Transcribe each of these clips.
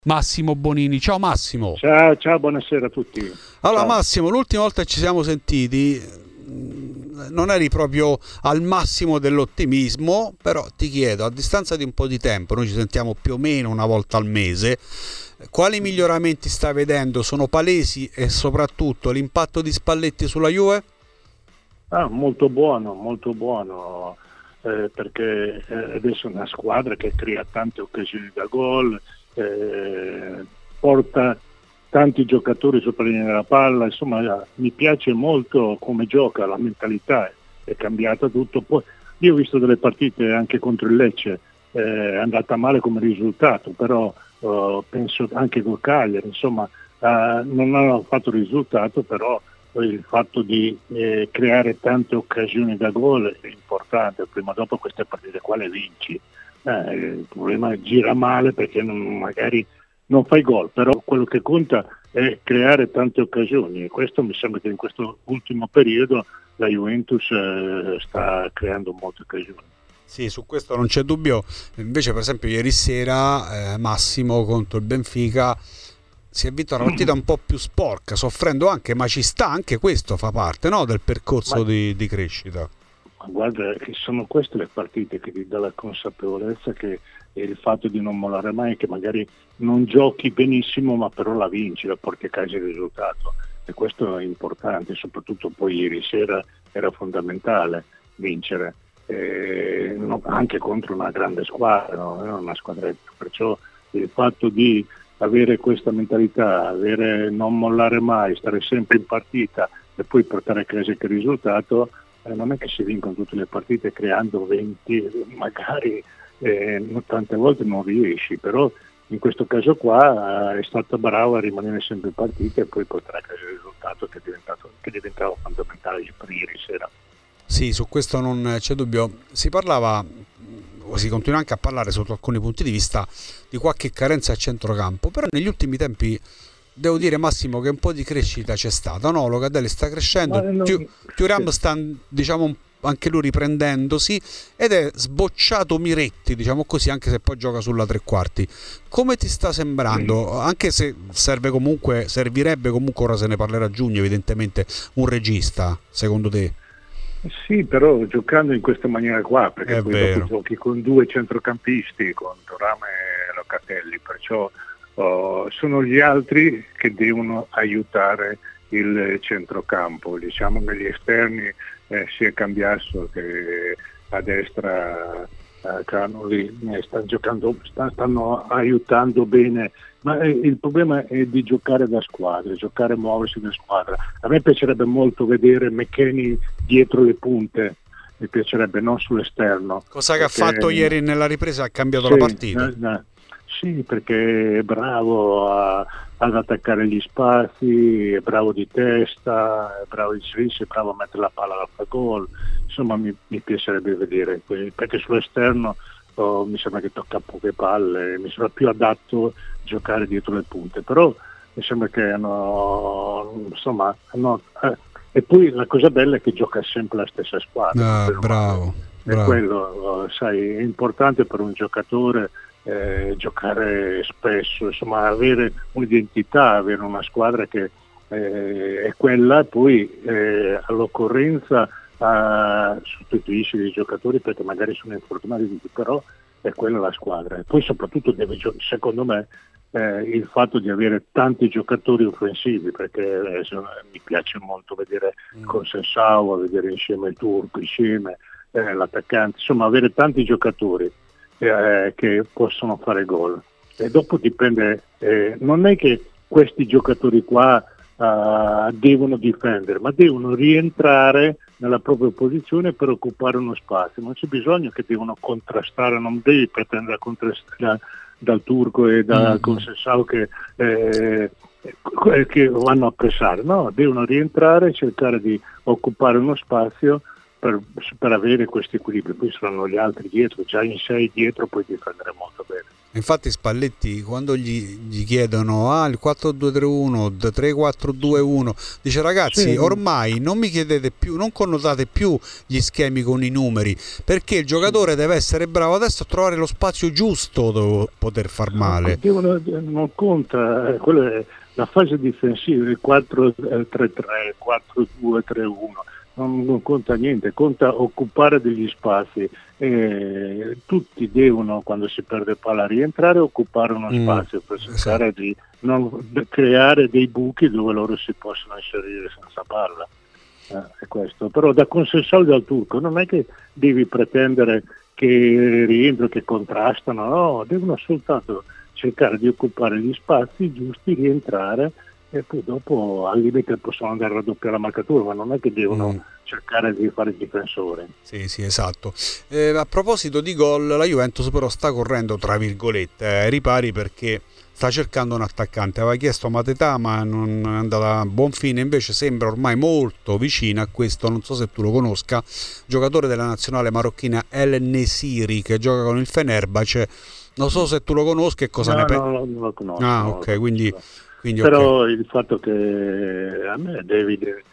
Massimo Bonini. Ciao Massimo. Ciao, buonasera a tutti. Allora Ciao. Massimo, l'ultima volta che ci siamo sentiti non eri proprio al massimo dell'ottimismo, però ti chiedo, a distanza di un po' di tempo, noi ci sentiamo più o meno una volta al mese, quali miglioramenti stai vedendo? Sono palesi e soprattutto l'impatto di Spalletti sulla Juve? Molto buono, perché adesso è una squadra che crea tante occasioni da gol, porta tanti giocatori sopra la linea della palla, insomma mi piace molto come gioca, la mentalità è cambiata tutto. Poi io ho visto delle partite anche contro il Lecce, è andata male come risultato, però penso anche col Cagliari, insomma non hanno fatto risultato, però il fatto di creare tante occasioni da gol è importante, prima o dopo queste partite qua le vinci. Il problema gira male perché magari non fai gol, però quello che conta è creare tante occasioni, e questo mi sembra che in questo ultimo periodo la Juventus sta creando molte occasioni. Sì, su questo non c'è dubbio. Invece per esempio ieri sera Massimo contro il Benfica si è vinta una partita un po' più sporca, soffrendo anche, ma ci sta, anche questo fa parte, no, del percorso di crescita. Ma guarda, che sono queste le partite che ti dà la consapevolezza che il fatto di non mollare mai, che magari non giochi benissimo ma però la vinci, la porti a casa il risultato, e questo è importante, soprattutto poi ieri sera era fondamentale vincere, anche contro una grande squadra, no? Era una squadretta, perciò il fatto di avere questa mentalità, non mollare mai, stare sempre in partita e poi portare a casa il risultato, non è che si vincono tutte le partite creando 20, magari tante volte non riesci, però in questo caso qua è stato bravo a rimanere sempre in partita e poi portare a casa il risultato che diventava fondamentale per ieri sera. Sì, su questo non c'è dubbio. Si parlava, o si continua anche a parlare sotto alcuni punti di vista, di qualche carenza a centrocampo, però negli ultimi tempi devo dire Massimo che un po' di crescita c'è stata, no? Locatelli sta crescendo, Thuram sta, diciamo, anche lui riprendendosi, ed è sbocciato Miretti, diciamo così, anche se poi gioca sulla tre quarti. Come ti sta sembrando? Anche se servirebbe comunque, ora se ne parlerà a giugno evidentemente, un regista, secondo te? Sì, però giocando in questa maniera qua, perché È poi vero. dopo giochi con due centrocampisti, con Thuram e Locatelli, perciò sono gli altri che devono aiutare il centrocampo. Diciamo che gli esterni sia Cambiasso che a destra Canoli stanno aiutando bene, ma il problema è di giocare da squadra, giocare e muoversi da squadra. A me piacerebbe molto vedere McKennie dietro le punte, mi piacerebbe, non sull'esterno. Cosa che ha fatto ieri nella ripresa, ha cambiato Sì, la partita. sì, perché è bravo ad attaccare gli spazi, è bravo di testa, è bravo di servizio, è bravo a mettere la palla da fare gol. Insomma mi piacerebbe vedere, perché sull'esterno mi sembra che tocca poche palle, mi sembra più adatto giocare dietro le punte, però mi sembra che e poi la cosa bella è che gioca sempre la stessa squadra. Bravo. E quello, sai, è importante per un giocatore giocare spesso, insomma avere un'identità, avere una squadra che è quella, e poi all'occorrenza sostituisce dei giocatori perché magari sono infortunati, però è quella la squadra. E poi soprattutto secondo me il fatto di avere tanti giocatori offensivi, perché mi piace molto vedere con Sensao, vedere insieme il Turco, insieme l'attaccante, insomma avere tanti giocatori che possono fare gol, e dopo dipende, non è che questi giocatori qua devono difendere, ma devono rientrare nella propria posizione per occupare uno spazio. Non c'è bisogno che devono contrastare, non devi pretendere a contrastare dal Turco e da Consensao che vanno a pressare, no, devono rientrare e cercare di occupare uno spazio per avere questo equilibrio. Poi saranno gli altri dietro, già in 6 dietro puoi difendere molto bene. Infatti Spalletti, quando gli chiedono il 4-2-3-1, 3-4-2-1, dice ragazzi, ormai non mi chiedete più, non connotate più gli schemi con i numeri, perché il giocatore deve essere bravo adesso a trovare lo spazio giusto dove poter far male. Non conta, quella è la fase difensiva, il 4-3-3, 4-2-3-1. Non conta niente, conta occupare degli spazi. Tutti devono, quando si perde palla, rientrare e occupare uno spazio per cercare di non creare dei buchi dove loro si possono inserire senza palla. È questo. Però da Conceição e dal Turco non è che devi pretendere che rientrino, che contrastano, no, devono soltanto cercare di occupare gli spazi giusti, rientrare, e poi dopo al limite possono andare a raddoppiare la marcatura, ma non è che devono cercare di fare il difensore. Sì, esatto. A proposito di gol, la Juventus però sta correndo tra virgolette ai ripari, perché sta cercando un attaccante. Aveva chiesto Matetà ma non è andata a buon fine, invece sembra ormai molto vicina a questo, non so se tu lo conosca, giocatore della nazionale marocchina El Nesiri, che gioca con il Fenerbahce. Non so se tu lo conosci e cosa ne pensi. No, non lo conosco. Ok, quindi però okay. Il fatto che a me David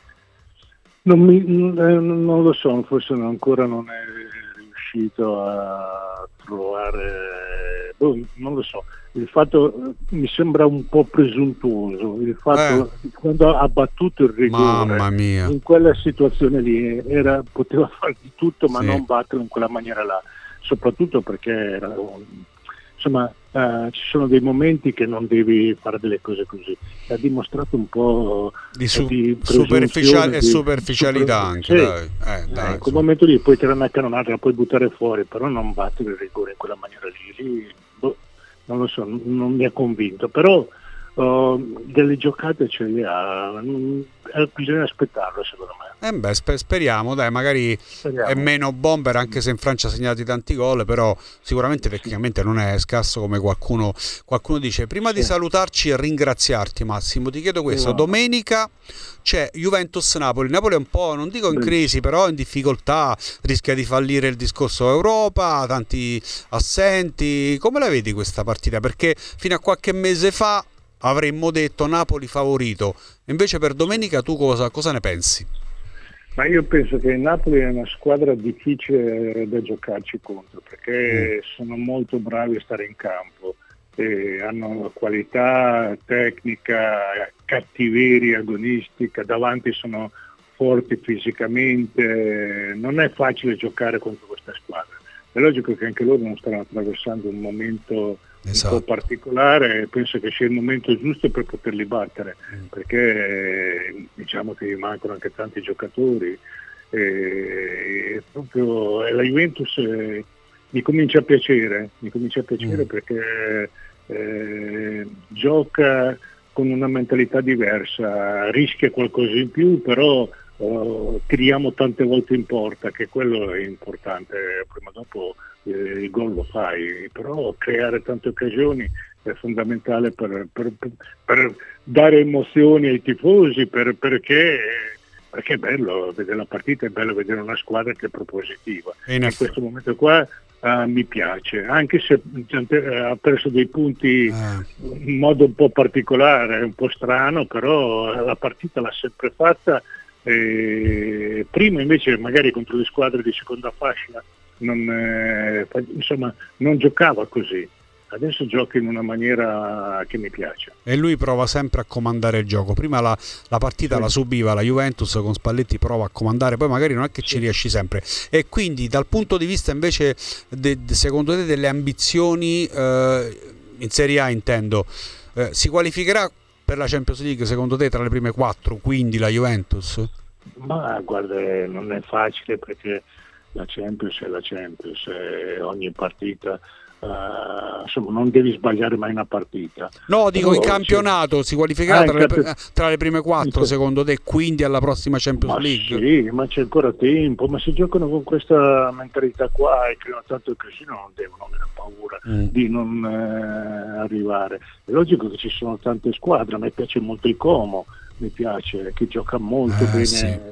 non lo so, forse ancora non è riuscito a trovare, non lo so, il fatto mi sembra un po' presuntuoso, il fatto quando ha battuto il rigore, mamma mia, in quella situazione lì poteva fare di tutto, ma non batterlo in quella maniera là, soprattutto perché era insomma, ci sono dei momenti che non devi fare delle cose così. Ha dimostrato un po' di superficialità anche. Dai, in quel momento lì puoi tirare una cannonata, la puoi buttare fuori, però non battere il rigore in quella maniera lì non lo so, non mi ha convinto, però delle giocate ce le ha, bisogna aspettarlo secondo me. Speriamo, dai, magari è meno bomber, anche se in Francia ha segnati tanti gol, però sicuramente tecnicamente non è scarso come qualcuno dice. Prima di salutarci e ringraziarti, Massimo, ti chiedo questo: domenica c'è Juventus-Napoli. Napoli è un po', non dico in crisi, però in difficoltà, rischia di fallire il discorso Europa, tanti assenti. Come la vedi questa partita? Perché fino a qualche mese fa avremmo detto Napoli favorito, invece per domenica tu cosa ne pensi? Ma io penso che il Napoli è una squadra difficile da giocarci contro, perché sono molto bravi a stare in campo, hanno qualità tecnica, cattiveria agonistica, davanti sono forti fisicamente, non è facile giocare contro questa squadra. È logico che anche loro non stanno attraversando un momento un po' particolare, penso che sia il momento giusto per poterli battere, perché diciamo che mancano anche tanti giocatori, proprio la Juventus mi comincia a piacere perché gioca con una mentalità diversa, rischia qualcosa in più, però tiriamo tante volte in porta, che quello è importante, prima o dopo il gol lo fai, però creare tante occasioni è fondamentale per dare emozioni ai tifosi, perché è bello vedere la partita, è bello vedere una squadra che è propositiva. In questo momento qua mi piace, anche se ha perso dei punti in modo un po' particolare, un po' strano, però la partita l'ha sempre fatta. Prima invece magari contro le squadre di seconda fascia non giocava così, adesso gioca in una maniera che mi piace e lui prova sempre a comandare il gioco. Prima la partita la subiva la Juventus, con Spalletti prova a comandare, poi magari non è che ci riesci sempre. E quindi dal punto di vista invece secondo te delle ambizioni in Serie A, intendo, si qualificherà per la Champions League secondo te tra le prime 4, quindi la Juventus? Ma guarda, non è facile, perché la Champions è la Champions, ogni partita, insomma, non devi sbagliare mai una partita. No, dico in campionato si qualificherà tra le prime 4 secondo te, quindi alla prossima Champions League? Sì, ma c'è ancora tempo, ma se giocano con questa mentalità qua e creano tanto casino, non devono avere paura di non arrivare. È logico che ci sono tante squadre, a me piace molto il Como, mi piace, che gioca molto bene.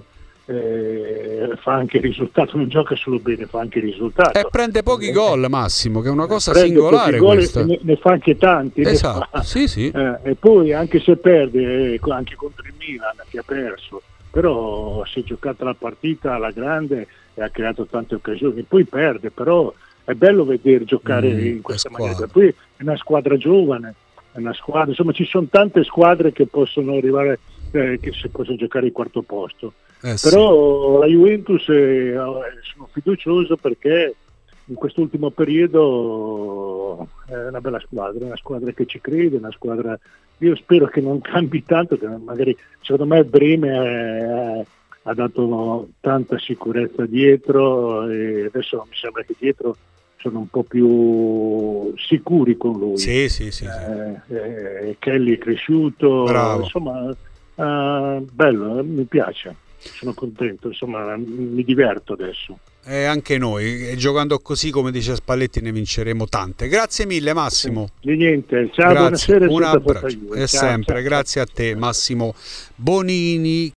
fa anche il risultato, non gioca solo bene, fa anche il risultato. E prende pochi gol, Massimo, che è una cosa prende singolare gol, questa. ne fa anche tanti. Esatto, sì. E poi anche se perde, anche contro il Milan che ha perso, però si è giocata la partita alla grande e ha creato tante occasioni. Poi perde, però è bello vedere giocare in questa maniera. Poi è una squadra giovane, è una squadra, insomma ci sono tante squadre che possono arrivare, che si possono giocare il quarto posto. Però la Juventus sono fiducioso perché in quest'ultimo periodo è una bella squadra, una squadra che ci crede, una squadra, io spero che non cambi tanto, che magari secondo me Breme ha dato tanta sicurezza dietro e adesso mi sembra che dietro sono un po' più sicuri con lui. Sì. Kelly è cresciuto. Bravo. Insomma, bello, mi piace, sono contento, insomma mi diverto adesso. Anche noi, e giocando così, come dice Spalletti, ne vinceremo tante. Grazie mille Massimo. Di niente, ciao, grazie. buonasera. Un abbraccio. E sempre, ciao. grazie a te Massimo Bonini.